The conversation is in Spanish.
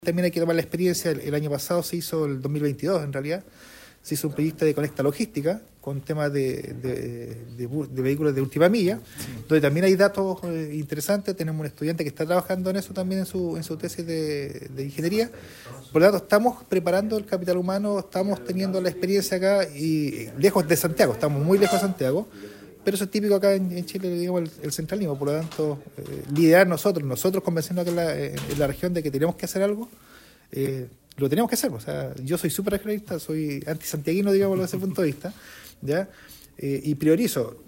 También hay que tomar la experiencia, el año pasado se hizo, el 2022 en realidad, se hizo un proyecto de Conecta Logística con temas de vehículos de última milla, donde también hay datos interesantes. Tenemos un estudiante que está trabajando en eso también en su tesis de ingeniería. Por lo tanto, estamos preparando el capital humano, estamos teniendo la experiencia acá y lejos de Santiago, estamos muy lejos de Santiago, pero eso es típico acá en Chile, digamos, el centralismo. Por lo tanto, liderar nosotros convenciendo acá en la región de que tenemos que hacer algo, lo tenemos que hacer. O sea, yo soy súper regionalista, soy antisantiaguino, digamos, desde ese punto de vista, ¿ya? Y priorizo